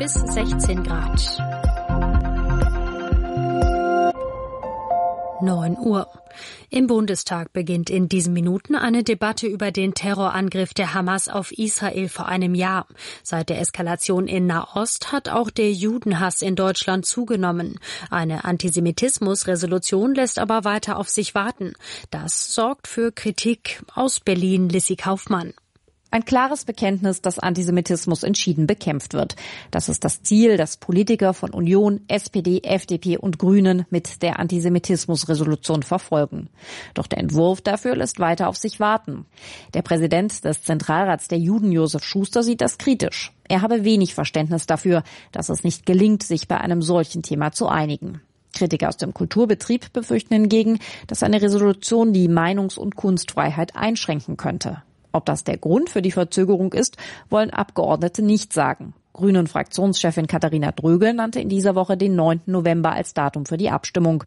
bis 16 Grad. 9 Uhr. Im Bundestag beginnt in diesen Minuten eine Debatte über den Terrorangriff der Hamas auf Israel vor einem Jahr. Seit der Eskalation in Nahost hat auch der Judenhass in Deutschland zugenommen. Eine Antisemitismus-Resolution lässt aber weiter auf sich warten. Das sorgt für Kritik. Aus Berlin, Lissy Kaufmann. Ein klares Bekenntnis, dass Antisemitismus entschieden bekämpft wird. Das ist das Ziel, das Politiker von Union, SPD, FDP und Grünen mit der Antisemitismus-Resolution verfolgen. Doch der Entwurf dafür lässt weiter auf sich warten. Der Präsident des Zentralrats der Juden, Josef Schuster, sieht das kritisch. Er habe wenig Verständnis dafür, dass es nicht gelingt, sich bei einem solchen Thema zu einigen. Kritiker aus dem Kulturbetrieb befürchten hingegen, dass eine Resolution die Meinungs- und Kunstfreiheit einschränken könnte. Ob das der Grund für die Verzögerung ist, wollen Abgeordnete nicht sagen. Grünen-Fraktionschefin Katharina Drögel nannte in dieser Woche den 9. November als Datum für die Abstimmung.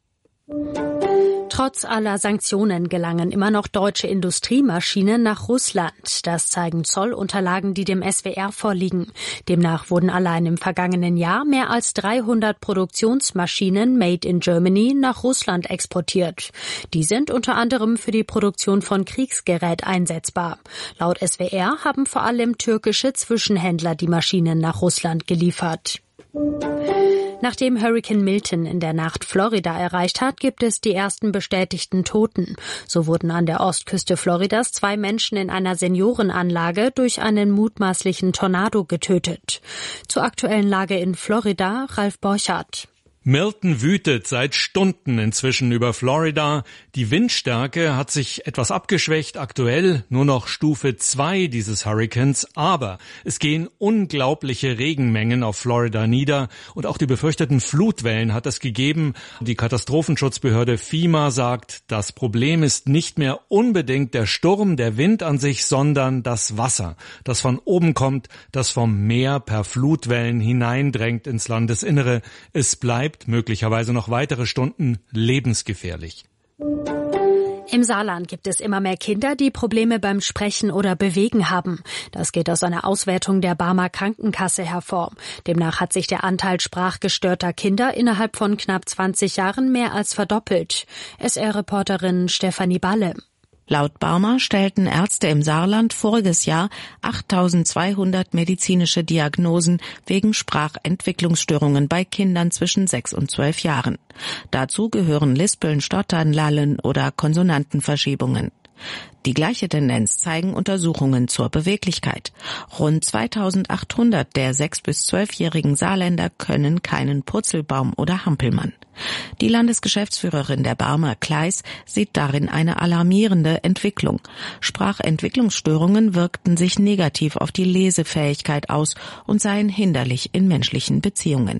Trotz aller Sanktionen gelangen immer noch deutsche Industriemaschinen nach Russland. Das zeigen Zollunterlagen, die dem SWR vorliegen. Demnach wurden allein im vergangenen Jahr mehr als 300 Produktionsmaschinen made in Germany nach Russland exportiert. Die sind unter anderem für die Produktion von Kriegsgerät einsetzbar. Laut SWR haben vor allem türkische Zwischenhändler die Maschinen nach Russland geliefert. Nachdem Hurrikan Milton in der Nacht Florida erreicht hat, gibt es die ersten bestätigten Toten. So wurden an der Ostküste Floridas 2 Menschen in einer Seniorenanlage durch einen mutmaßlichen Tornado getötet. Zur aktuellen Lage in Florida, Ralf Borchardt. Milton wütet seit Stunden inzwischen über Florida. Die Windstärke hat sich etwas abgeschwächt, aktuell nur noch Stufe 2 dieses Hurrikans. Aber es gehen unglaubliche Regenmengen auf Florida nieder und auch die befürchteten Flutwellen hat es gegeben. Die Katastrophenschutzbehörde FEMA sagt, das Problem ist nicht mehr unbedingt der Sturm, der Wind an sich, sondern das Wasser, das von oben kommt, das vom Meer per Flutwellen hineindrängt ins Landesinnere. Es bleibt möglicherweise noch weitere Stunden lebensgefährlich. Im Saarland gibt es immer mehr Kinder, die Probleme beim Sprechen oder Bewegen haben. Das geht aus einer Auswertung der Barmer Krankenkasse hervor. Demnach hat sich der Anteil sprachgestörter Kinder innerhalb von knapp 20 Jahren mehr als verdoppelt. SR-Reporterin Stefanie Balle. Laut Barmer stellten Ärzte im Saarland voriges Jahr 8.200 medizinische Diagnosen wegen Sprachentwicklungsstörungen bei Kindern zwischen 6 und 12 Jahren. Dazu gehören Lispeln, Stottern, Lallen oder Konsonantenverschiebungen. Die gleiche Tendenz zeigen Untersuchungen zur Beweglichkeit. Rund 2.800 der 6- bis 12-jährigen Saarländer können keinen Purzelbaum oder Hampelmann. Die Landesgeschäftsführerin der Barmer Kleis sieht darin eine alarmierende Entwicklung. Sprachentwicklungsstörungen wirkten sich negativ auf die Lesefähigkeit aus und seien hinderlich in menschlichen Beziehungen.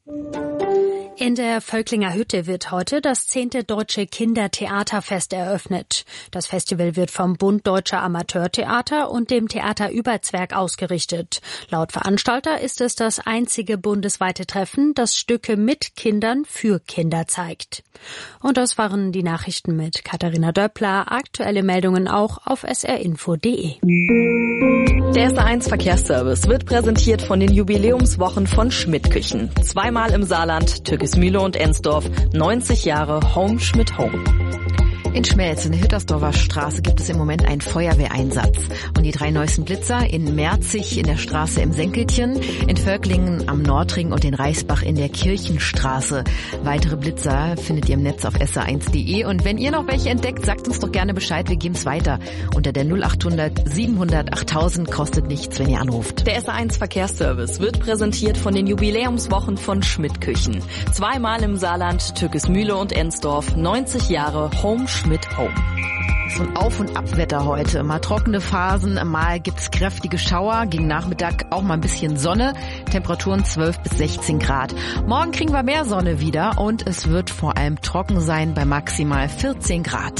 In der Völklinger Hütte wird heute das 10. Deutsche Kindertheaterfest eröffnet. Das Festival wird vom Bund Deutscher Amateurtheater und dem Theater Überzwerg ausgerichtet. Laut Veranstalter ist es das einzige bundesweite Treffen, das Stücke mit Kindern für Kinder zeigt. Und das waren die Nachrichten mit Katharina Döppler. Aktuelle Meldungen auch auf srinfo.de. Der SR1 Verkehrsservice wird präsentiert von den Jubiläumswochen von Schmidt Küchen. Zweimal im Saarland, Türkismühle und Ensdorf, 90 Jahre Home Schmidt Home. In Schmelz, in der Hüttersdorfer Straße, gibt es im Moment einen Feuerwehreinsatz. Und die 3 neuesten Blitzer in Merzig in der Straße im Senkelchen, in Völklingen am Nordring und in Reisbach in der Kirchenstraße. Weitere Blitzer findet ihr im Netz auf sr1.de. Und wenn ihr noch welche entdeckt, sagt uns doch gerne Bescheid, wir geben es weiter. Unter der 0800 700 8000 kostet nichts, wenn ihr anruft. Der SR1 Verkehrsservice wird präsentiert von den Jubiläumswochen von Schmidt Küchen. Zweimal im Saarland, Türkismühle und Ensdorf, 90 Jahre Home Schmidt Home. So ein Auf- und Abwetter heute. Mal trockene Phasen, mal gibt's kräftige Schauer. Gegen Nachmittag auch mal ein bisschen Sonne. Temperaturen 12 bis 16 Grad. Morgen kriegen wir mehr Sonne wieder und es wird vor allem trocken sein bei maximal 14 Grad.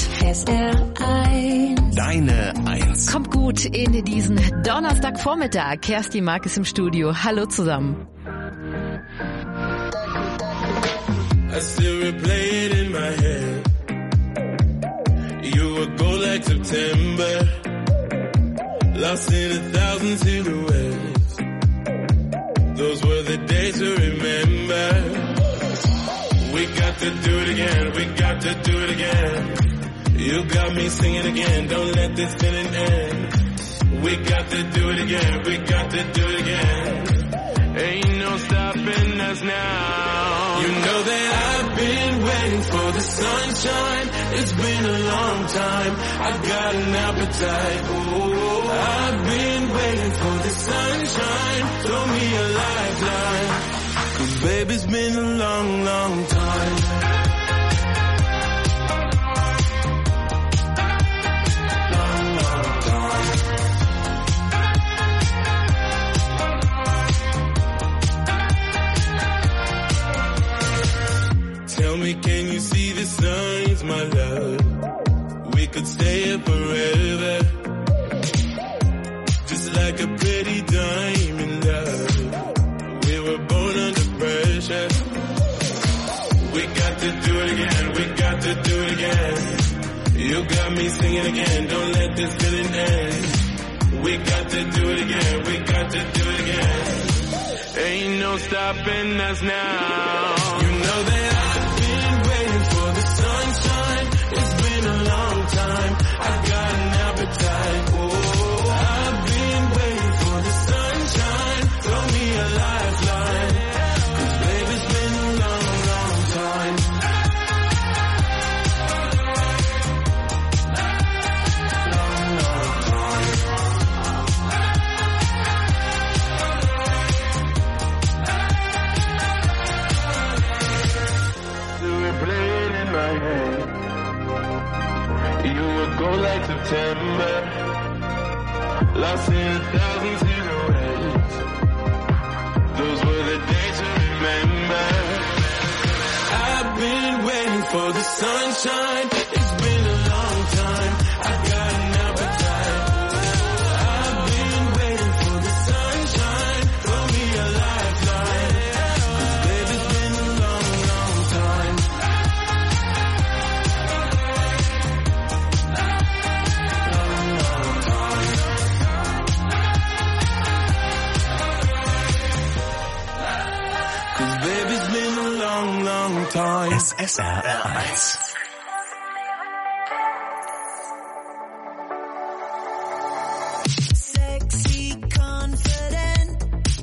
SR1. Deine 1. Kommt gut in diesen Donnerstagvormittag. Kerstin Mark ist im Studio. Hallo zusammen. I still replay it in my head. You would go like September, lost in 1,000 silhouettes. Those were the day to remember. We got to do it again, we got to do it again. You got me singing again, don't let this feeling end. We got to do it again, we got to do it again. Ain't no stopping us now. You know that I've been waiting for the sunshine. It's been a long time. I've got an appetite. Oh, I've been waiting for the sunshine. Throw me a lifeline. 'Cause baby, it's been a long, long time. Tell me, can you see the signs, my love? We could stay here forever. Just like a pretty diamond, love. We were born under pressure. We got to do it again, we got to do it again. You got me singing again, don't let this feeling end. We got to do it again, we got to do it again. Ain't no stopping us now. You know that for the sunshine, it's been a long time. I've got an appetite. Oh, I've been waiting for the sunshine. Throw me a lifeline. 'Cause baby, it's been a long, long time. Long, long time. You would go like September, lost in 1,000 silhouettes. Those were the days to remember. I've been waiting for the sunshine. It's been a long time. I've got an appetite. I've been waiting for the sunshine. Throw me a lifeline. 'Cause baby, it's been a long, long time. SSR1. Sexy, confident,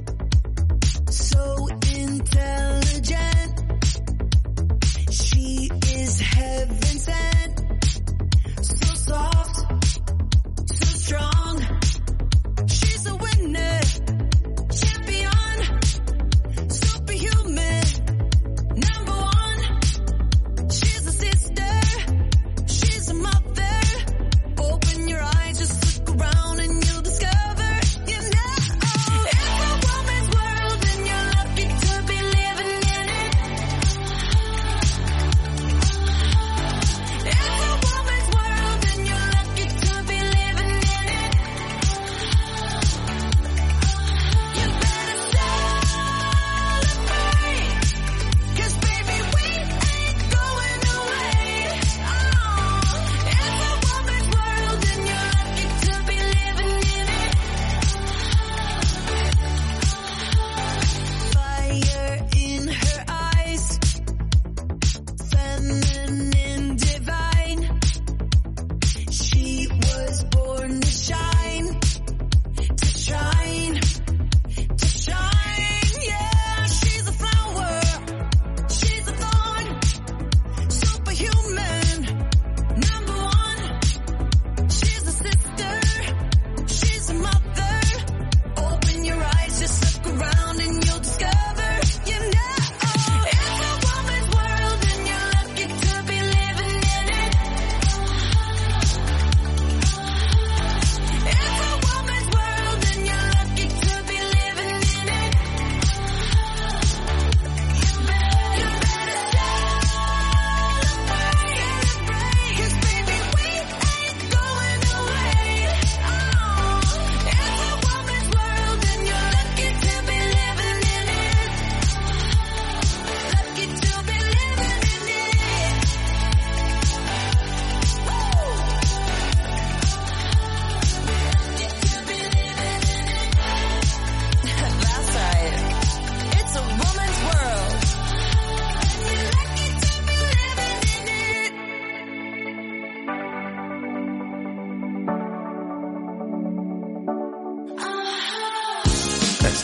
so intelligent. She is heaven sent, so soft, so strong. She's a winner, champion, superhuman. Number one, she's a sister.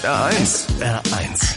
R1. R1.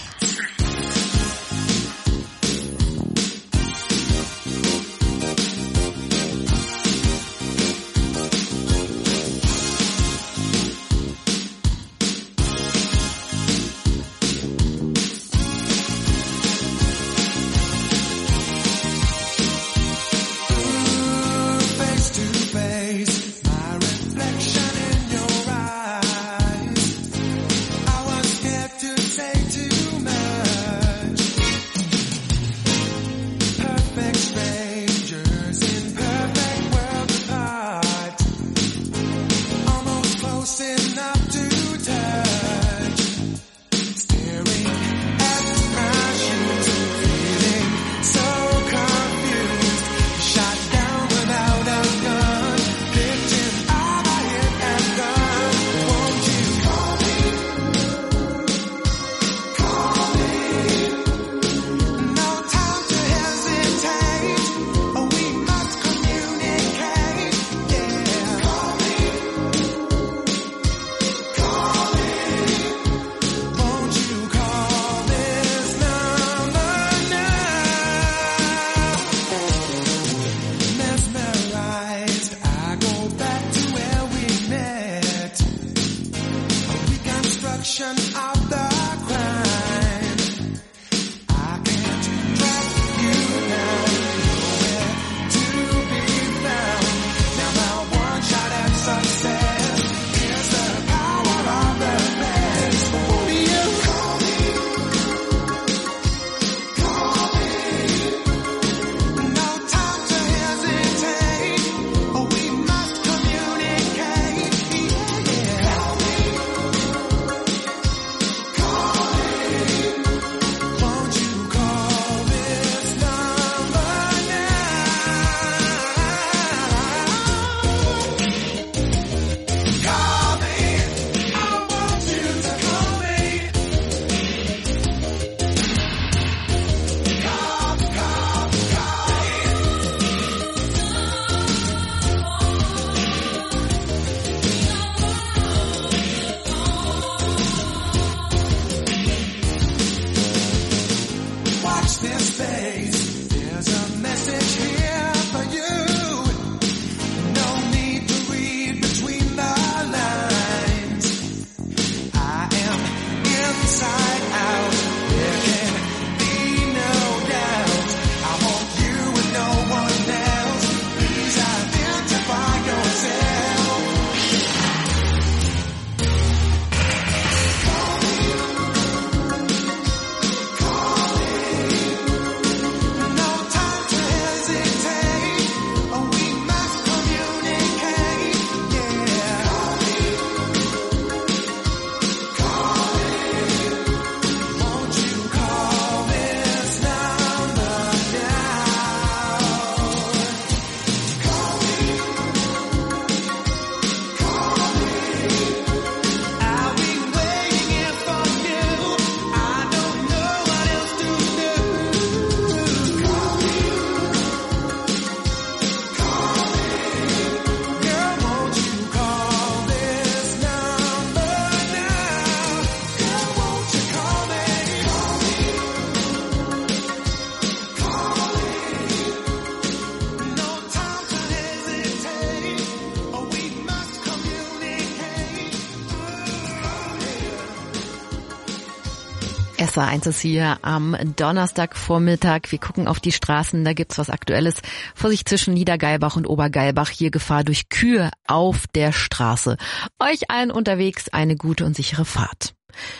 SR1 ist hier am Donnerstagvormittag. Wir gucken auf die Straßen, da gibt's was Aktuelles. Vorsicht zwischen Niedergeilbach und Obergeilbach, hier Gefahr durch Kühe auf der Straße. Euch allen unterwegs eine gute und sichere Fahrt.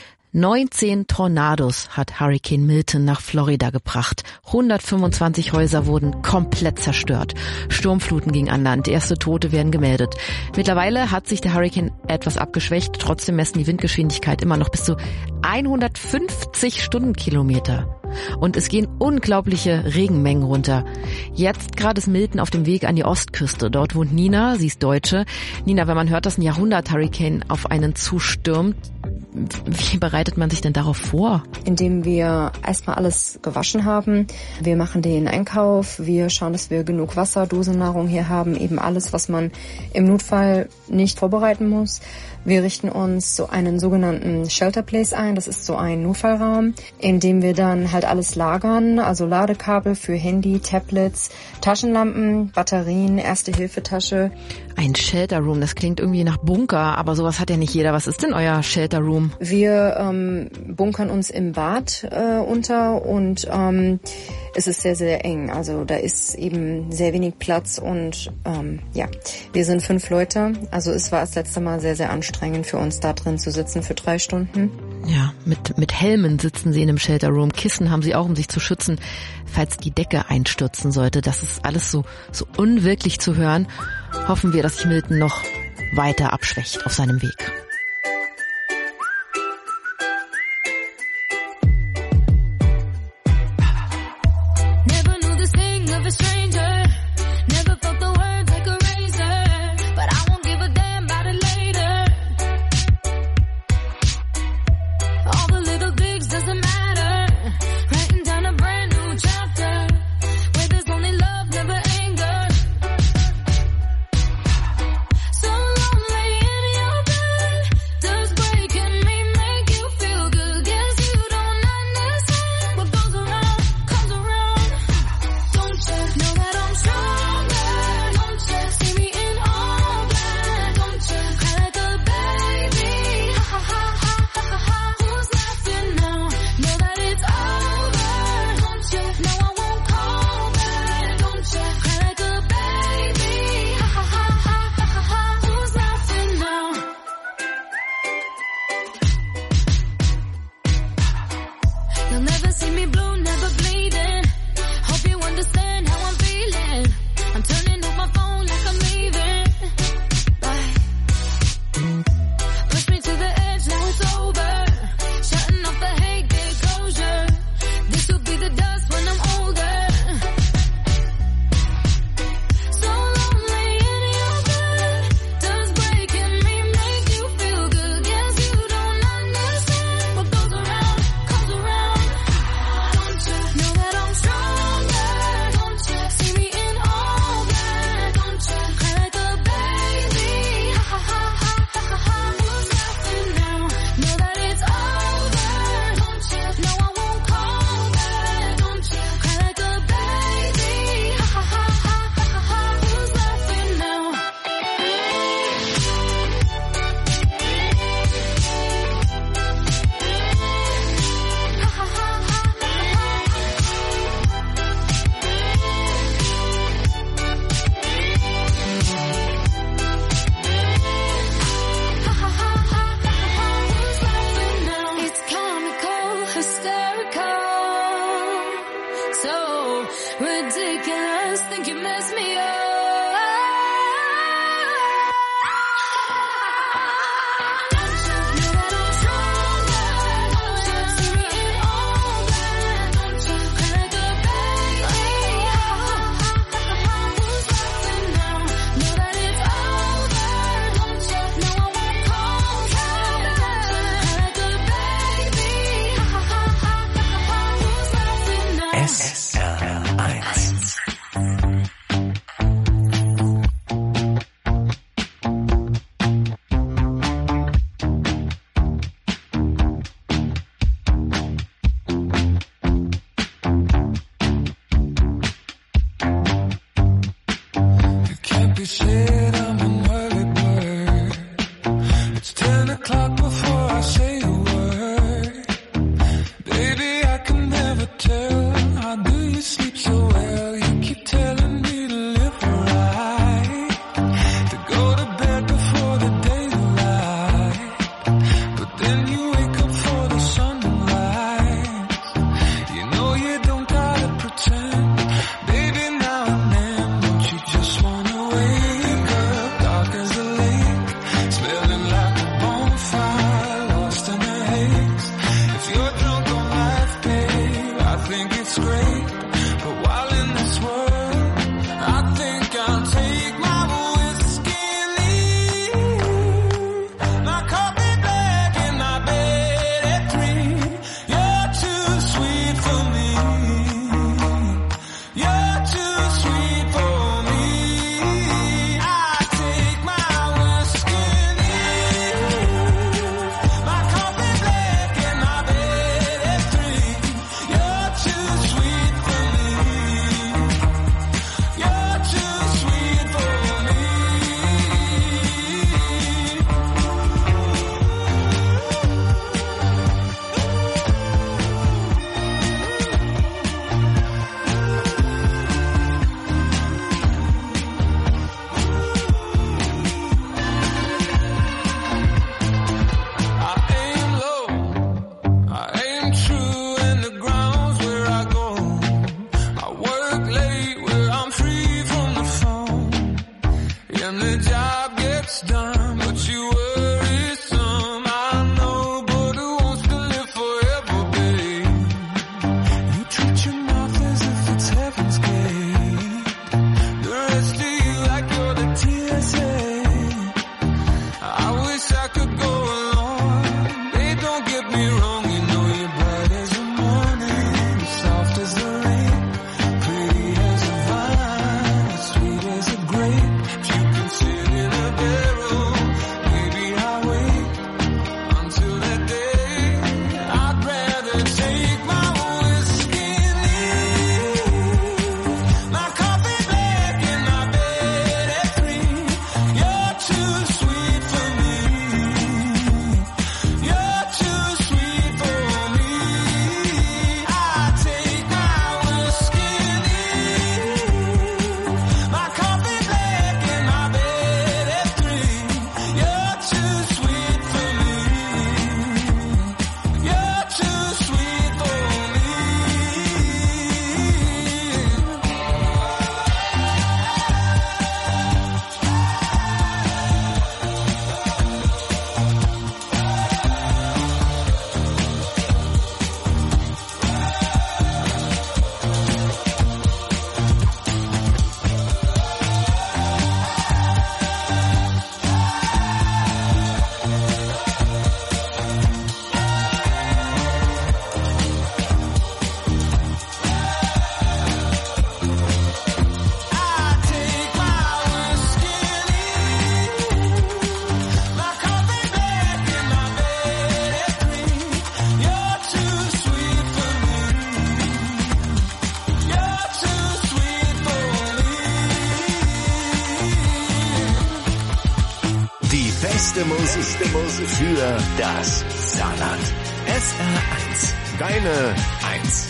19 Tornados hat Hurricane Milton nach Florida gebracht. 125 Häuser wurden komplett zerstört. Sturmfluten gingen an Land. Erste Tote werden gemeldet. Mittlerweile hat sich der Hurricane etwas abgeschwächt. Trotzdem messen die Windgeschwindigkeit immer noch bis zu 150 Stundenkilometer. und es gehen unglaubliche Regenmengen runter. Jetzt gerade ist Milton auf dem Weg an die Ostküste. Dort wohnt Nina, sie ist Deutsche. Nina, wenn man hört, dass ein Jahrhundert-Hurricane auf einen zustürmt, wie bereitet man sich denn darauf vor? Indem wir erstmal alles gewaschen haben. Wir machen den Einkauf. Wir schauen, dass wir genug Wasser, Dosennahrung hier haben. Eben alles, was man im Notfall nicht vorbereiten muss. Wir richten uns so einen sogenannten Shelter Place ein. Das ist so ein Notfallraum, in dem wir dann halt alles lagern. Also Ladekabel für Handy, Tablets, Taschenlampen, Batterien, Erste-Hilfe-Tasche. Ein Shelter Room, das klingt irgendwie nach Bunker, aber sowas hat ja nicht jeder. Was ist denn euer Shelter Room? Wir bunkern uns im Bad unter und es ist sehr, sehr eng. Also da ist eben sehr wenig Platz und wir sind 5 Leute. Also es war das letzte Mal sehr, sehr anstrengend für uns, da drin zu sitzen für 3 Stunden. Ja, mit Helmen sitzen sie in einem Shelter Room. Kissen haben sie auch, um sich zu schützen, falls die Decke einstürzen sollte. Das ist alles so unwirklich zu hören. Hoffen wir, dass sich Milton noch weiter abschwächt auf seinem Weg. Beste Musik für das Saarland. SR1. Deine 1.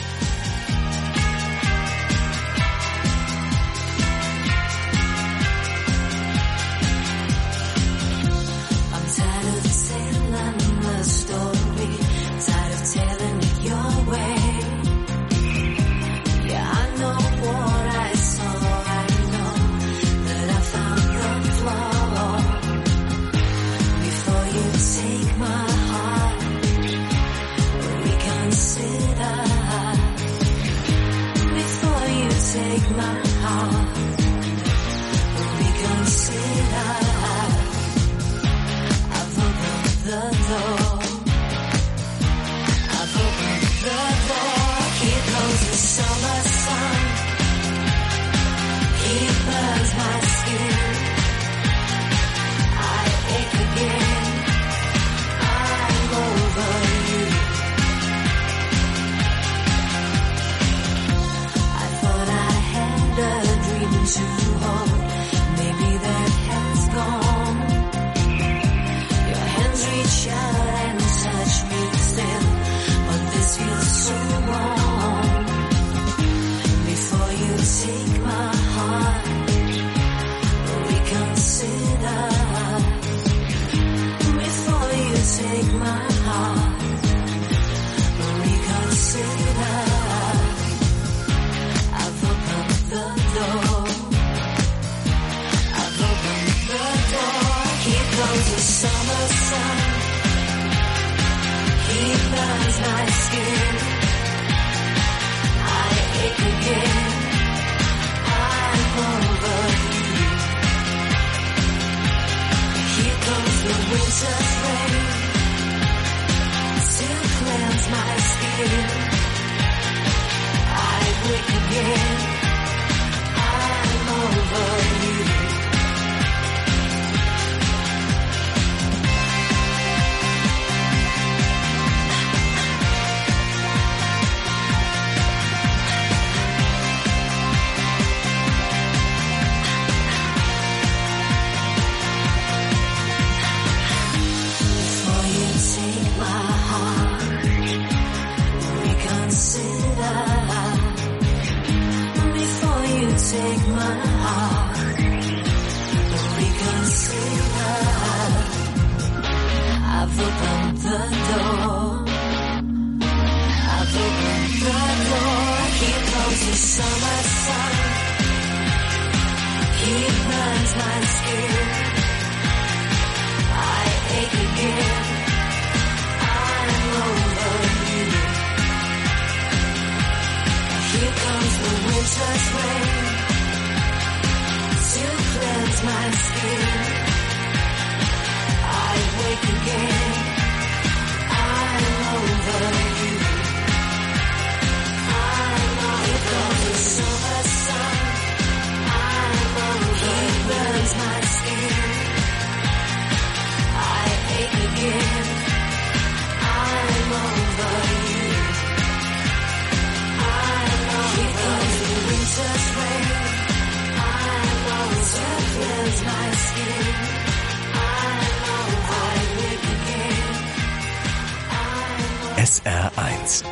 SR1.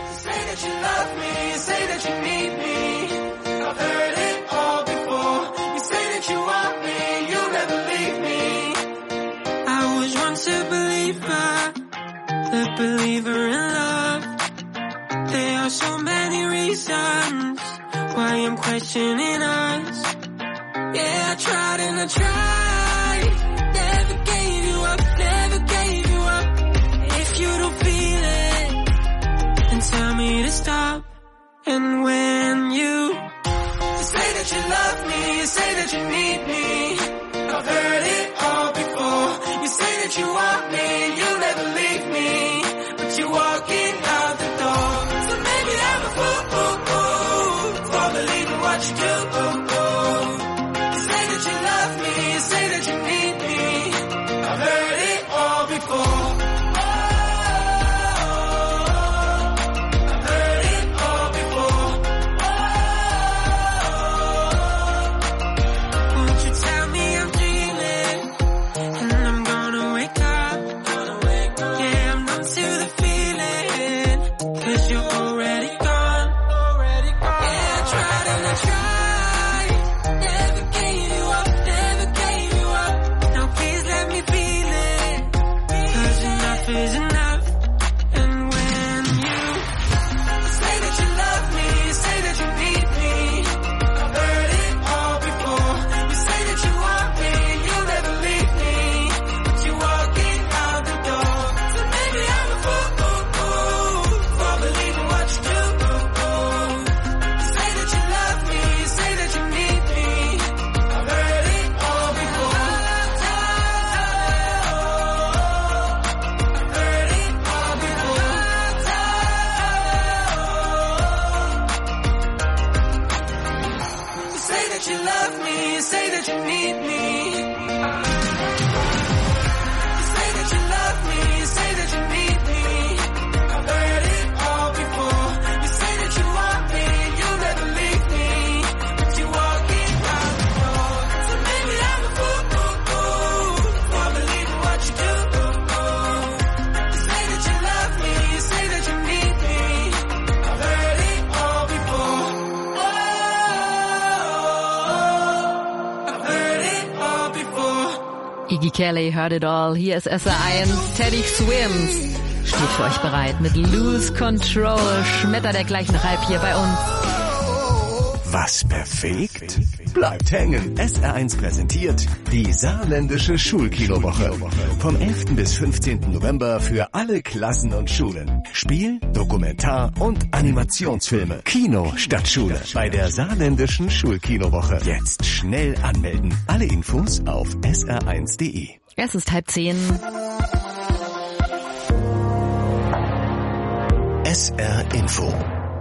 Believer in love. There are so many reasons why I'm questioning us. Yeah, I tried and I tried. Never gave you up, never gave you up. If you don't feel it, then tell me to stop. And when you say that you love me, you say that you need me, I've heard it all before. You say that you want me and you'll never leave me. You're walking out the door. So maybe I'm a fool for believing what you do. You say that you love me, you say that you need me. I've heard it all before. I've heard it all before. Won't you tell me I'm dreaming and I'm gonna wake Gigi Kelly, Heard It All. Hier ist SR1. Teddy Swims steht für euch bereit mit Lose Control. Schmetter der gleich noch halb hier bei uns. Was perfekt? Bleibt hängen. SR1 präsentiert die saarländische Schulkinowoche. Vom 11. bis 15. November für alle Klassen und Schulen. Spiel, Dokumentar- und Animationsfilme. Kino statt Schule. Bei der saarländischen Schulkinowoche. Jetzt schnell anmelden. Alle Infos auf sr1.de. Es ist 9:30. SR Info.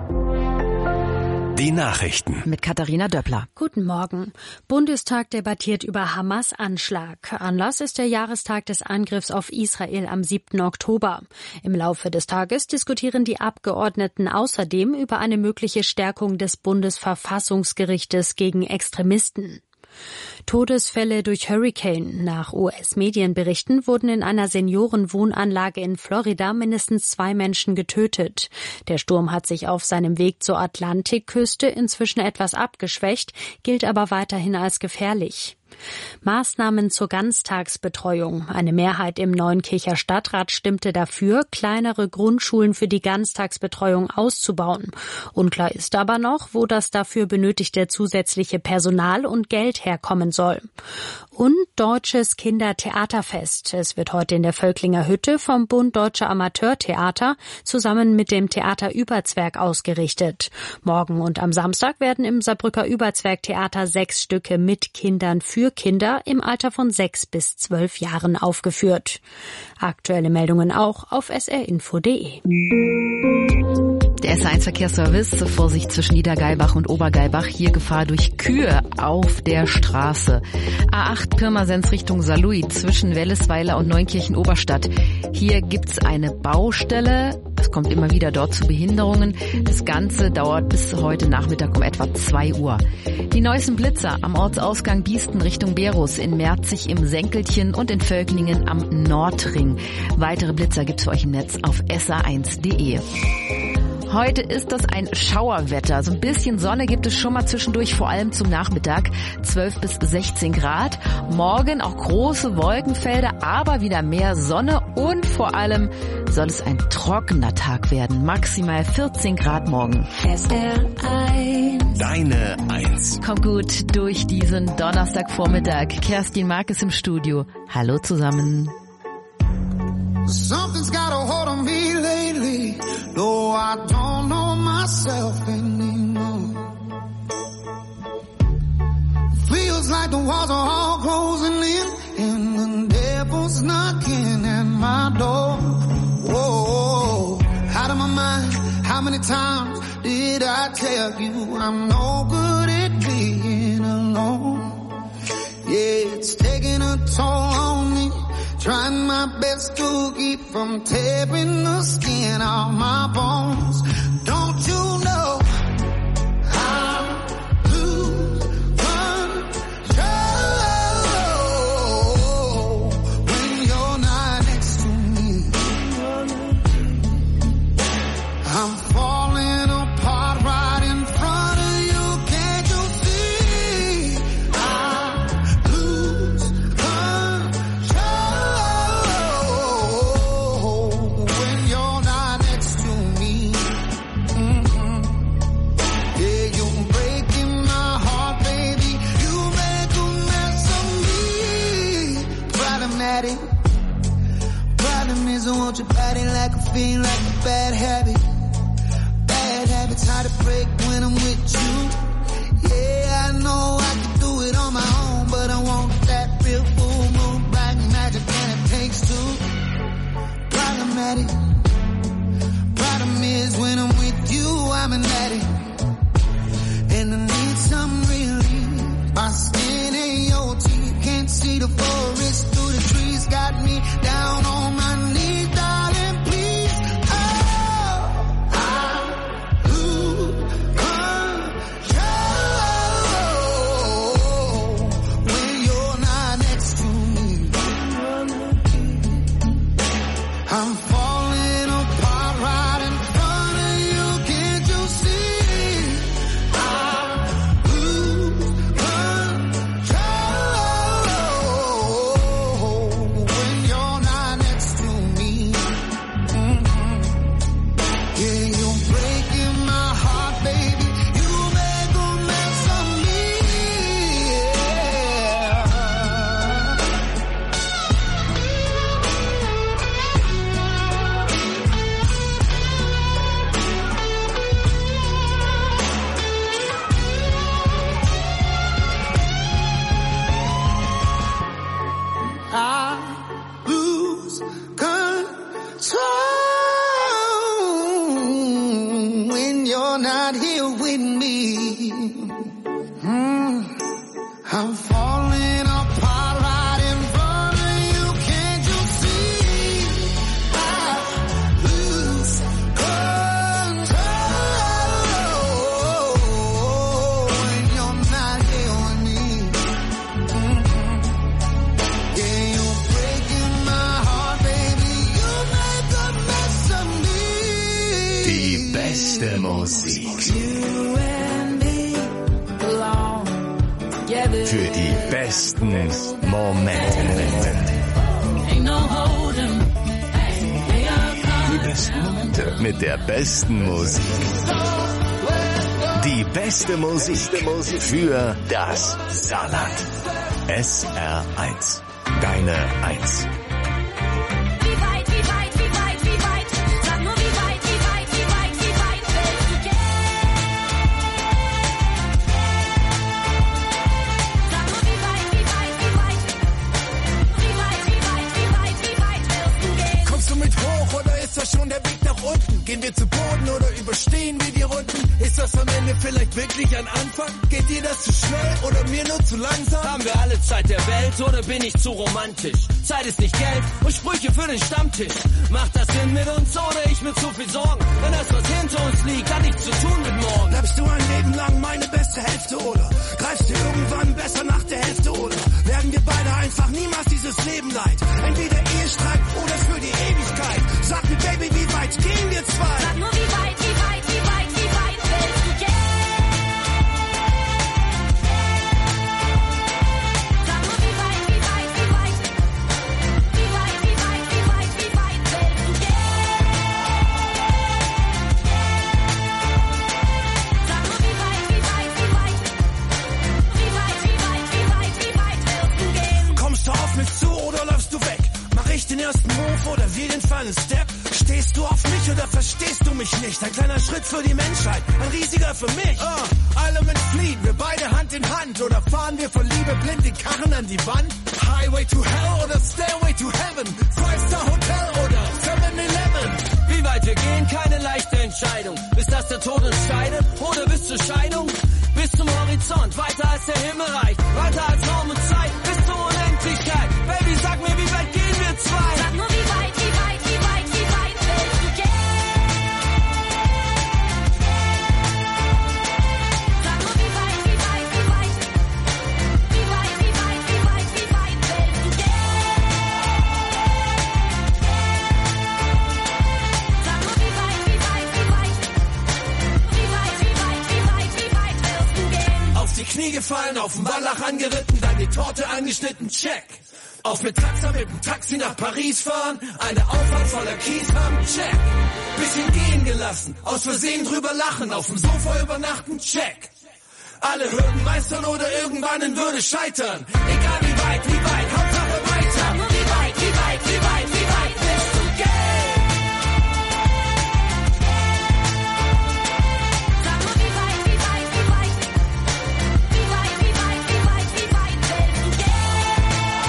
Die Nachrichten. Mit Katharina Döppler. Guten Morgen. Bundestag debattiert über Hamas-Anschlag. Anlass ist der Jahrestag des Angriffs auf Israel am 7. Oktober. Im Laufe des Tages diskutieren die Abgeordneten außerdem über eine mögliche Stärkung des Bundesverfassungsgerichtes gegen Extremisten. Todesfälle durch Hurricane. Nach US-Medienberichten wurden in einer Seniorenwohnanlage in Florida mindestens 2 Menschen getötet. Der Sturm hat sich auf seinem Weg zur Atlantikküste inzwischen etwas abgeschwächt, gilt aber weiterhin als gefährlich. Maßnahmen zur Ganztagsbetreuung. Eine Mehrheit im Neunkircher Stadtrat stimmte dafür, kleinere Grundschulen für die Ganztagsbetreuung auszubauen. Unklar ist aber noch, wo das dafür benötigte zusätzliche Personal und Geld herkommen soll. Und Deutsches Kindertheaterfest. Es wird heute in der Völklinger Hütte vom Bund Deutscher Amateurtheater zusammen mit dem Theater Überzwerg ausgerichtet. Morgen und am Samstag werden im Saarbrücker Überzwerg-Theater 6 Stücke mit Kindern für Kinder im Alter von 6 bis 12 Jahren aufgeführt. Aktuelle Meldungen auch auf srinfo.de. Der SR1-Verkehrsservice, Vorsicht zwischen Niedergeilbach und Obergeilbach, hier Gefahr durch Kühe auf der Straße. A8 Pirmasens Richtung Saarlouis zwischen Wellesweiler und Neunkirchen-Oberstadt. Hier gibt's eine Baustelle. Es kommt immer wieder dort zu Behinderungen. Das Ganze dauert bis heute Nachmittag um etwa 2 Uhr. Die neuesten Blitzer am Ortsausgang Biesten Richtung Berus, in Merzig im Senkelchen und in Völklingen am Nordring. Weitere Blitzer gibt's für euch im Netz auf sr1.de. Heute ist das ein Schauerwetter. So ein bisschen Sonne gibt es schon mal zwischendurch, vor allem zum Nachmittag. 12 bis 16 Grad. Morgen auch große Wolkenfelder, aber wieder mehr Sonne. Und vor allem soll es ein trockener Tag werden. Maximal 14 Grad morgen. SR1. Deine 1. Kommt gut durch diesen Donnerstagvormittag. Kerstin Mark ist im Studio. Hallo zusammen. Something's got a hold on me lately, though I don't know myself anymore. Feels like the walls are all closing in, and the devil's knocking at my door. Whoa, out of my mind, how many times did I tell you I'm no good at being alone? Yeah, it's taking a toll on me. Trying my best to keep from tearing the skin off my bones. Don't you know I lose control when you're not next to me? I'm falling apart right in front of you. Can't you see? I lose control when you're not next to me. Yeah, you're breaking my heart, baby. You make a mess of me. Problematic. Problem is I want your body like a fiend, like a bad habit. Bad habits hard to break when I'm with you. Yeah, I know I can do it on my own, but I want that real full moon, black magic, and it takes two. Problematic. Problem is when I'm with you, I'm an addict, and I need some relief. My skin ain't your teeth, can't see the forest through the trees. Got me down on my knees, darling, please. Oh, I lose control here with me. I'm falling apart right in front of you. Can't you see? I lose control when you're not here with me. Yeah, you're breaking my heart, baby. You make a mess of me. Die beste Musik. Für die besten Momente. Die besten Momente mit der besten Musik. Die beste Musik für das Saarland. SR1. Deine 1. Schon der Weg nach unten? Gehen wir zu Boden oder überstehen wir die Runden? Ist das am Ende vielleicht wirklich ein Anfang? Geht dir das zu schnell oder mir nur zu langsam? Haben wir alle Zeit der Welt oder bin ich zu romantisch? Zeit ist nicht Geld und Sprüche für den Stammtisch. Macht das Sinn mit uns oder ich mit zu viel Sorgen? Wenn das, was hinter uns liegt, hat nichts zu tun mit morgen. Bleibst du ein Leben lang meine beste Hälfte oder greifst du irgendwann besser nach der Hälfte oder werden wir beide einfach niemals dieses Leben leid? Entweder Ehestreit oder für die Ewigkeit. Sag mir, Baby, wie weit gehen wir zwei? Sag nur, wie weit, wie weit, wie weit, wie weit willst du gehen? Sag nur, wie weit, wie weit, wie weit, wie weit, wie weit, wie weit, wie weit willst du gehen? Sag nur, wie weit, wie weit, wie weit, wie weit, wie weit, wie weit, wie weit willst du gehen? Kommst du auf mich zu oder läufst du weg? Mach ich den ersten Move oder wir den Final Step? Stehst du auf mich oder verstehst du mich nicht? Ein kleiner Schritt für die Menschheit, ein riesiger für mich. Elements fliehen, wir beide Hand in Hand. Oder fahren wir vor Liebe blind die Karren an die Wand? Highway to Hell oder Stairway to Heaven? Five-Star Hotel oder 7-Eleven? Wie weit wir gehen, keine leichte Entscheidung. Bis dass der Tod uns scheidet oder bis zur Scheidung? Bis zum Horizont, weiter als der Himmel reicht. Weiter als Raum und Zeit, bis zur Unendlichkeit. Baby, sag mir, wie weit gehen wir zwei? Sag nur, wie weit, wie weit, wie weit, wie weit willst du gehen? Sag nur, wie weit, wie weit, wie weit, wie weit, wie weit, wie weit, wie weit willst du gehen? Sag nur, wie weit, wie weit, wie weit, wie weit, wie weit, wie weit, wie weit willst du gehen? Auf die Knie gefallen, auf den Wallach angeritten, dann die Torte angeschnitten, check. Auf mit Taxa mit dem Taxi nach Paris fahren, eine Auffahrt voller Kies haben, check. Bisschen gehen gelassen, aus Versehen drüber lachen, auf dem Sofa übernachten, check. Alle Hürden meistern oder irgendwann in Würde scheitern. Egal wie weit, Hauptsache weiter. Nur wie weit, wie weit, wie weit, wie weit willst du gehen? Sag nur, wie weit, wie weit, wie weit, wie weit, wie weit, wie weit, wie weit willst du gehen?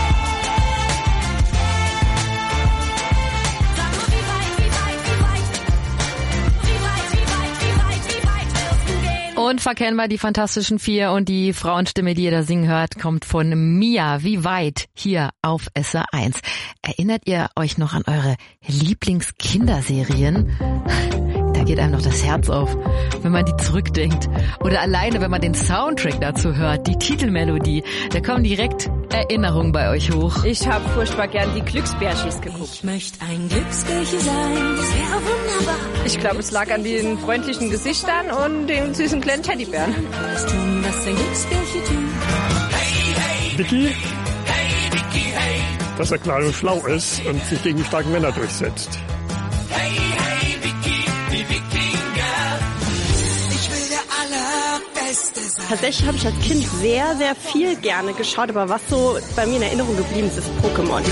Sag nur, wie weit, wie weit, wie weit, wie weit, wie weit, wie weit, wie weit willst du gehen? Unverkennbar die Fantastischen Vier und die Frauenstimme, die ihr da singen hört, kommt von Mia. Wie weit hier auf SR1. Erinnert ihr euch noch an eure Lieblingskinderserien? Da geht einem noch das Herz auf, wenn man die zurückdenkt. Oder alleine, wenn man den Soundtrack dazu hört, die Titelmelodie. Da kommen direkt Erinnerungen bei euch hoch. Ich habe furchtbar gern die Glücksbärschis geguckt. Ich möchte ein Glücksbärchen sein, das wäre wunderbar. Ich glaube, es lag an den freundlichen Gesichtern und den süßen kleinen Teddybären. Was tun, was ein Glücksbärchen tun. Vicky? Hey, Vicky, hey. Dass er klein und schlau ist und sich gegen die starken Männer durchsetzt. Hey, hey, Vicky, die Wikinger. Ich will der Allerbeste sein. Tatsächlich habe ich als Kind sehr, sehr viel gerne geschaut, aber was so bei mir in Erinnerung geblieben ist, ist Pokémon.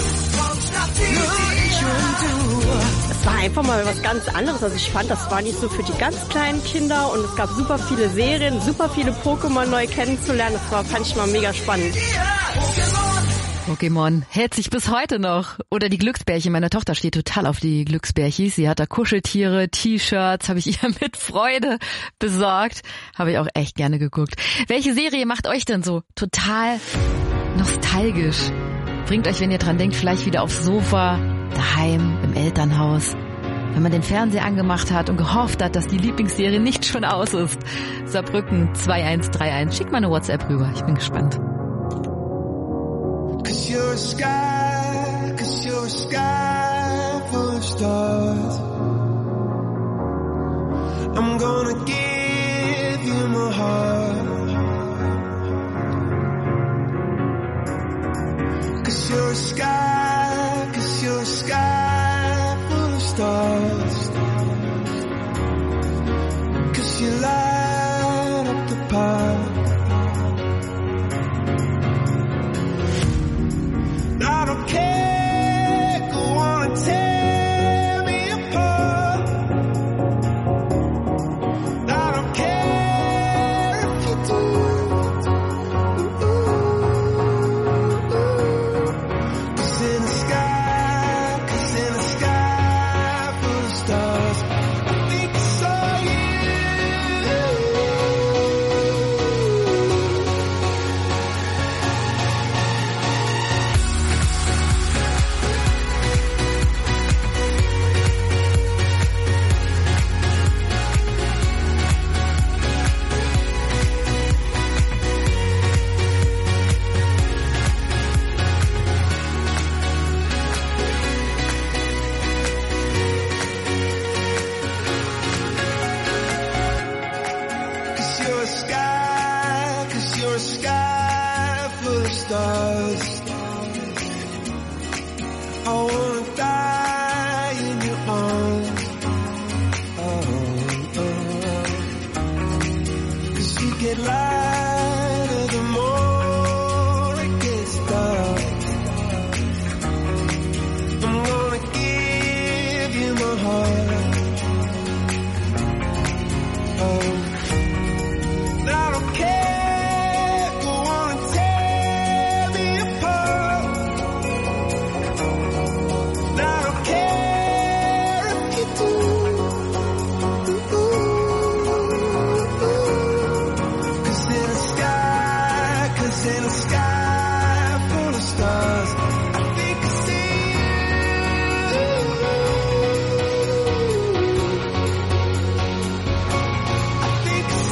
Es war einfach mal was ganz anderes. Also ich fand, das war nicht so für die ganz kleinen Kinder und es gab super viele Serien, super viele Pokémon neu kennenzulernen. Das fand ich mal mega spannend. Pokémon hält sich bis heute noch. Oder die Glücksbärchen. Meine Tochter steht total auf die Glücksbärchis. Sie hat da Kuscheltiere, T-Shirts, habe ich ihr mit Freude besorgt. Habe ich auch echt gerne geguckt. Welche Serie macht euch denn so total nostalgisch? Bringt euch, wenn ihr dran denkt, vielleicht wieder aufs Sofa, daheim, im Elternhaus. Wenn man den Fernseher angemacht hat und gehofft hat, dass die Lieblingsserie nicht schon aus ist. Saarbrücken 2131. Schickt mal eine WhatsApp rüber. Ich bin gespannt. Cause you're a sky full of stars. I'm gonna give you my heart. Cause you're a sky full of stars. Cause you light up the path. I don't care, go on and tear me apart. I don't care if you do. Cause in the sky full of stars, I think I saw you. Cause you're a sky full of stars. I wanna die in your arms. Cause you get lighter the more it gets dark. I'm gonna give you my heart. I don't care, go on and tear me apart. I don't care if you do. Cause in the sky full of stars, I think I see you. I think I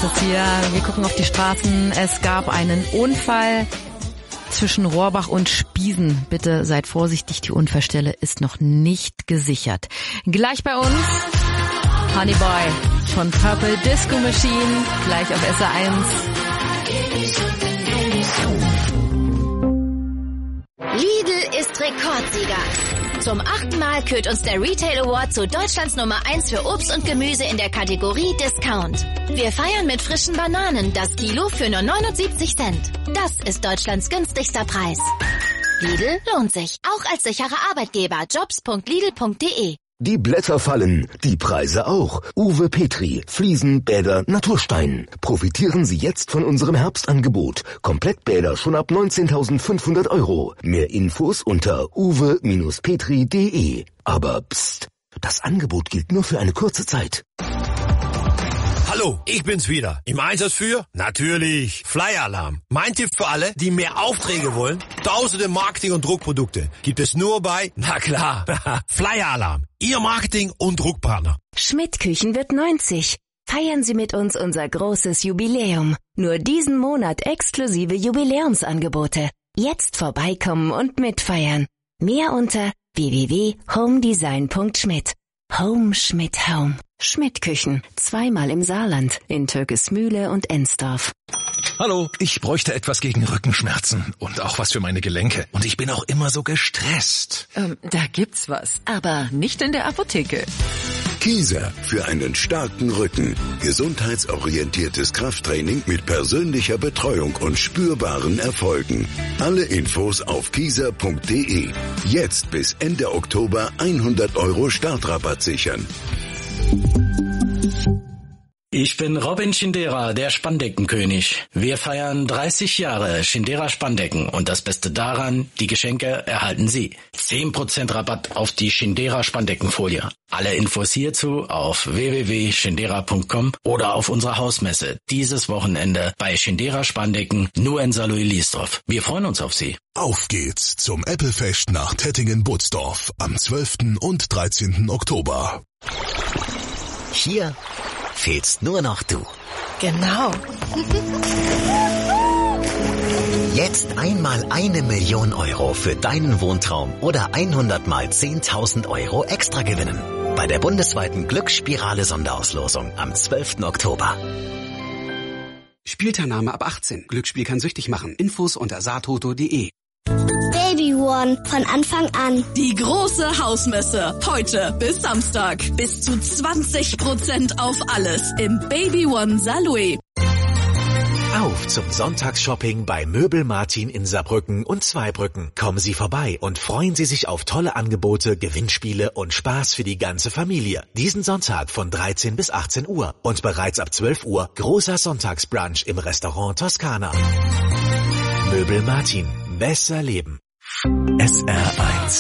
es hier. Wir gucken auf die Straßen. Es gab einen Unfall zwischen Rohrbach und Spiesen. Bitte seid vorsichtig, die Unfallstelle ist noch nicht gesichert. Gleich bei uns Honeyboy von Purple Disco Machine, gleich auf SR1. Lidl ist Rekordsieger. Zum 8. Mal kürt uns der Retail Award zu Deutschlands Nummer 1 für Obst und Gemüse in der Kategorie Discount. Wir feiern mit frischen Bananen, das Kilo für nur 79 Cent. Das ist Deutschlands günstigster Preis. Lidl lohnt sich, auch als sicherer Arbeitgeber. Jobs.lidl.de. Die Blätter fallen, die Preise auch. Uwe Petri, Fliesen, Bäder, Naturstein. Profitieren Sie jetzt von unserem Herbstangebot. Komplettbäder schon ab 19.500 €. Mehr Infos unter uwe-petri.de. Aber pst, das Angebot gilt nur für eine kurze Zeit. Hallo, ich bin's wieder. Im Einsatz für? Natürlich, Flyer-Alarm. Mein Tipp für alle, die mehr Aufträge wollen. Tausende Marketing- und Druckprodukte gibt es nur bei, na klar, Flyer-Alarm. Ihr Marketing- und Druckpartner. Schmidt-Küchen wird 90. Feiern Sie mit uns unser großes Jubiläum. Nur diesen Monat exklusive Jubiläumsangebote. Jetzt vorbeikommen und mitfeiern. Mehr unter www.homedesign.schmidt. Home Schmidt Home. Schmidt-Küchen. 2-mal im Saarland. In Türkesmühle und Ensdorf. Hallo, ich bräuchte etwas gegen Rückenschmerzen und auch was für meine Gelenke. Und ich bin auch immer so gestresst. Da gibt's was, aber nicht in der Apotheke. Kieser für einen starken Rücken. Gesundheitsorientiertes Krafttraining mit persönlicher Betreuung und spürbaren Erfolgen. Alle Infos auf kieser.de. Jetzt bis Ende Oktober 100 € Startrabatt sichern. Ich bin Robin Schindera, der Spandeckenkönig. Wir feiern 30 Jahre Schindera Spandecken und das Beste daran, die Geschenke erhalten Sie. 10% Rabatt auf die Schindera Spandeckenfolie. Alle Infos hierzu auf www.schindera.com oder auf unserer Hausmesse dieses Wochenende bei Schindera Spandecken nur in Saarlouis-Liesdorf. Wir freuen uns auf Sie. Auf geht's zum Apple-Fest nach Tettingen-Butzdorf am 12. und 13. Oktober. Hier fehlst nur noch du. Genau. Jetzt einmal 1 Million € für deinen Wohntraum oder 100 mal 10.000 € extra gewinnen. Bei der bundesweiten Glücksspirale-Sonderauslosung am 12. Oktober. Spielteilnahme ab 18. Glücksspiel kann süchtig machen. Infos unter saatoto.de. Baby One von Anfang an. Die große Hausmesse. Heute bis Samstag. Bis zu 20% auf alles im Baby One Saarlouis. Auf zum Sonntagsshopping bei Möbel Martin in Saarbrücken und Zweibrücken. Kommen Sie vorbei und freuen Sie sich auf tolle Angebote, Gewinnspiele und Spaß für die ganze Familie. Diesen Sonntag von 13 bis 18 Uhr und bereits ab 12 Uhr großer Sonntagsbrunch im Restaurant Toskana. Möbel Martin. Besser leben. SR1.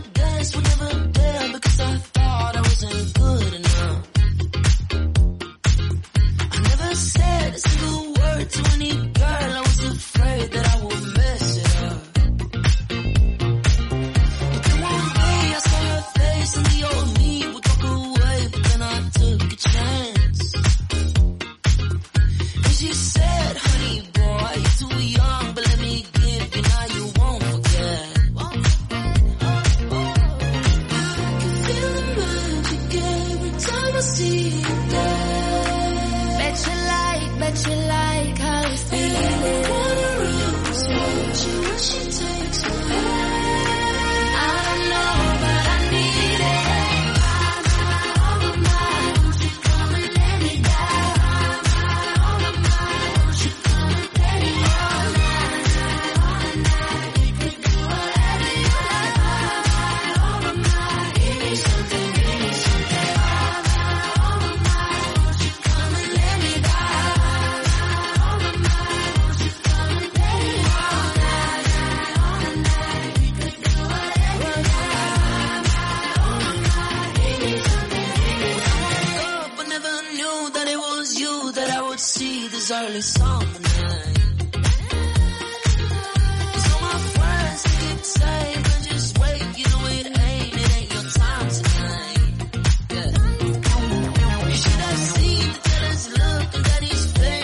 To any girl, I was afraid that I would mess it up. But then one day I saw her face and the old me would walk away, but then I took a chance. And she said, honey boy, you're too young, but let me give you, now you won't forget. I can feel the magic every time I see you there. Bet you like how you feel it. What she takes me. I don't know, but I need it. Won't you come and let me down? Won't you come and let me all night? We could do whatever you like. Give me something, give me something. Won't you come and let me down? See this early summer night. So my friends keep saying, but just wait, you know it ain't your time tonight. Yeah. You should have seen the jealous look on Daddy's face.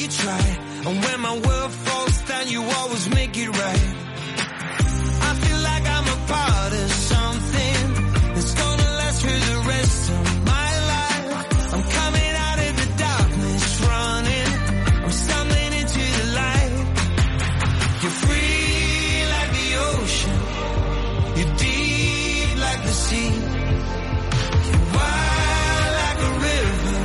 you try. And when my world falls down, you always make it right. I feel like I'm a part of something that's gonna last for the rest of my life. I'm coming out of the darkness, running. I'm stumbling into the light. You're free like the ocean. You're deep like the sea. You're wide like a river,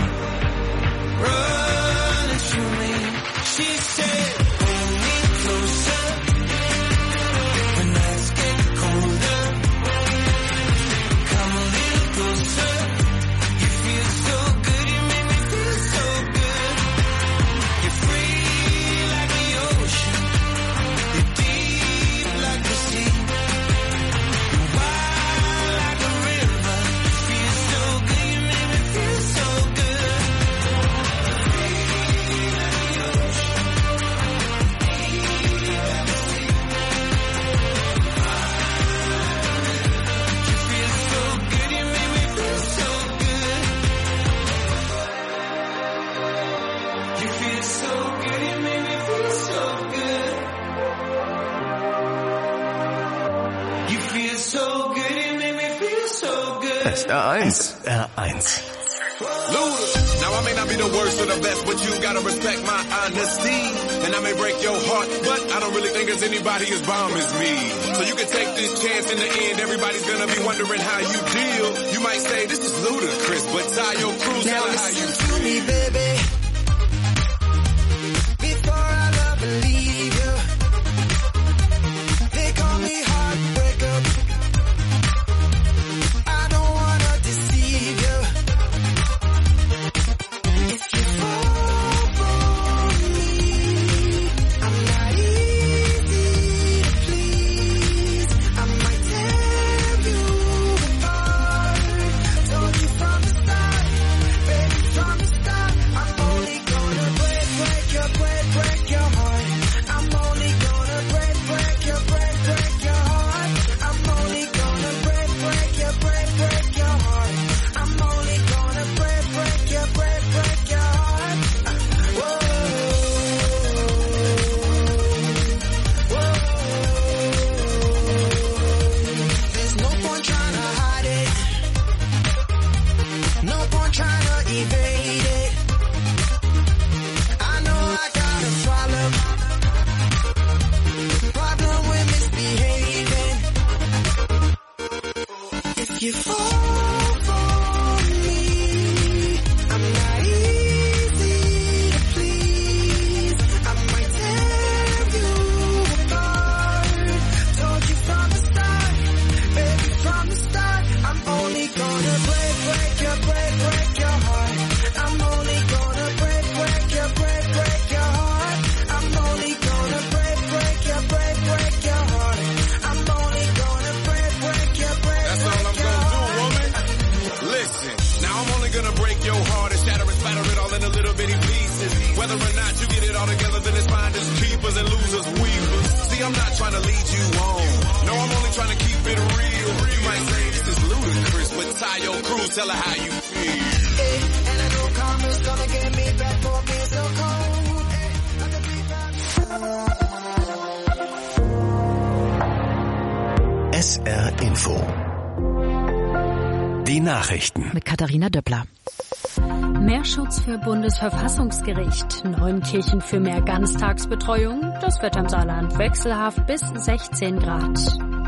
running through me. She said, hold me closer when nights get colder. Come a little closer. You feel so good, you make me feel so good. You're free like the ocean. You're deep like the sea. You're wide like a river. You feel so good, you make me feel so good. SR1. SR1. Luda. Now I may not be the worst or the best, but you gotta respect my honesty. And I may break your heart, but I don't really think there's anybody as bomb as me. So you can take this chance in the end, everybody's gonna be wondering how you deal. You might say, this is ludicrous, but tie your crew, tell her how you feel. Me, baby. Before I love and leave you, they call me heartbreaker. I don't wanna deceive you. If you fall for me, I'm not easy to please. I might tear you apart. Told you from the start, baby, from the start. I'm only gonna break your heart. I'm only gonna break your heart. I'm only gonna break your heart. I'm only gonna break your heart. Whoa. There's no point trying to hide it. No point trying to evade it. I know I got a problem with misbehaving. If you fall for me, I'm not easy to please. I might tear you apart. Told you from the start, baby, from the start. I'm only gonna break your heart. I'm only gonna break your heart. I'm only gonna break your heart. I'm only gonna break your That's all I'm gonna do, woman. Listen, now I'm only gonna break your heart and shatter and spatter it all into little bitty pieces. Whether or not you get it all together, then it's finders, keepers, and losers, weavers. See, I'm not trying to lead you on. No, I'm only trying to keep it real. You might say this is ludicrous, but tie your crew, tell her how you feel. and I know karma's gonna get me back for being so cold. SR Info. Die Nachrichten. Mit Katharina Döppler. Mehr Schutz für Bundesverfassungsgericht, Neunkirchen für mehr Ganztagsbetreuung, das Wetter im Saarland wechselhaft bis 16 Grad.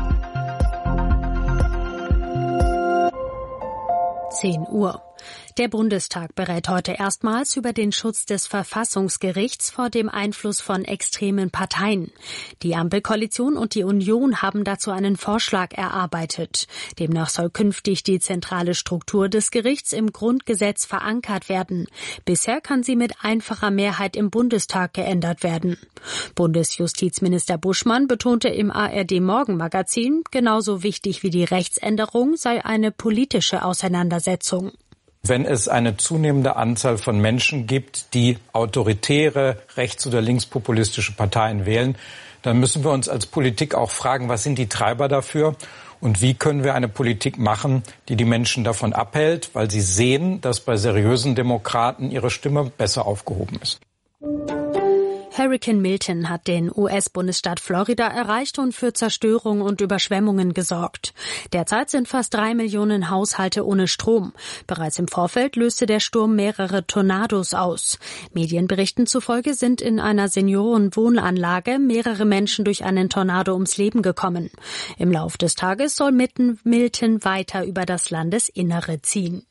10 Uhr. Der Bundestag berät heute erstmals über den Schutz des Verfassungsgerichts vor dem Einfluss von extremen Parteien. Die Ampelkoalition und die Union haben dazu einen Vorschlag erarbeitet. Demnach soll künftig die zentrale Struktur des Gerichts im Grundgesetz verankert werden. Bisher kann sie mit einfacher Mehrheit im Bundestag geändert werden. Bundesjustizminister Buschmann betonte im ARD-Morgenmagazin, genauso wichtig wie die Rechtsänderung sei eine politische Auseinandersetzung. Wenn es eine zunehmende Anzahl von Menschen gibt, die autoritäre, rechts- oder linkspopulistische Parteien wählen, dann müssen wir uns als Politik auch fragen, was sind die Treiber dafür und wie können wir eine Politik machen, die die Menschen davon abhält, weil sie sehen, dass bei seriösen Demokraten ihre Stimme besser aufgehoben ist. Hurrikan Milton hat den US-Bundesstaat Florida erreicht und für Zerstörung und Überschwemmungen gesorgt. Derzeit sind fast 3 Millionen Haushalte ohne Strom. Bereits im Vorfeld löste der Sturm mehrere Tornados aus. Medienberichten zufolge sind in einer Seniorenwohnanlage mehrere Menschen durch einen Tornado ums Leben gekommen. Im Lauf des Tages soll Milton weiter über das Landesinnere ziehen.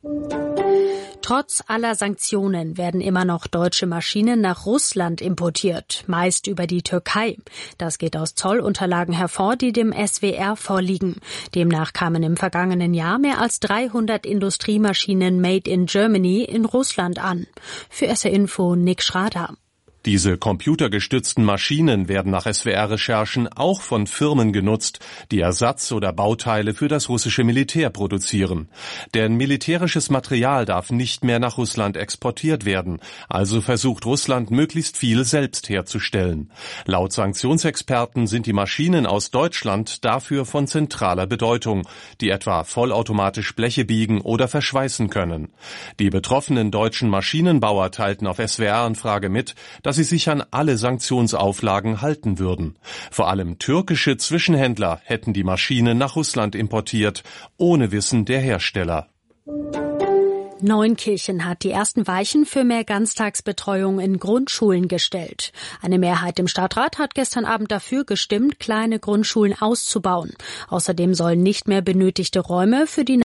Trotz aller Sanktionen werden immer noch deutsche Maschinen nach Russland importiert, meist über die Türkei. Das geht aus Zollunterlagen hervor, die dem SWR vorliegen. Demnach kamen im vergangenen Jahr mehr als 300 Industriemaschinen made in Germany in Russland an. Für SR Info Nick Schrader. Diese computergestützten Maschinen werden nach SWR-Recherchen auch von Firmen genutzt, die Ersatz- oder Bauteile für das russische Militär produzieren. Denn militärisches Material darf nicht mehr nach Russland exportiert werden, also versucht Russland möglichst viel selbst herzustellen. Laut Sanktionsexperten sind die Maschinen aus Deutschland dafür von zentraler Bedeutung, die etwa vollautomatisch Bleche biegen oder verschweißen können. Die betroffenen deutschen Maschinenbauer teilten auf SWR-Anfrage mit, dass sie sich an alle Sanktionsauflagen halten würden. Vor allem türkische Zwischenhändler hätten die Maschinen nach Russland importiert, ohne Wissen der Hersteller. Neunkirchen hat die ersten Weichen für mehr Ganztagsbetreuung in Grundschulen gestellt. Eine Mehrheit im Stadtrat hat gestern Abend dafür gestimmt, kleine Grundschulen auszubauen. Außerdem sollen nicht mehr benötigte Räume für die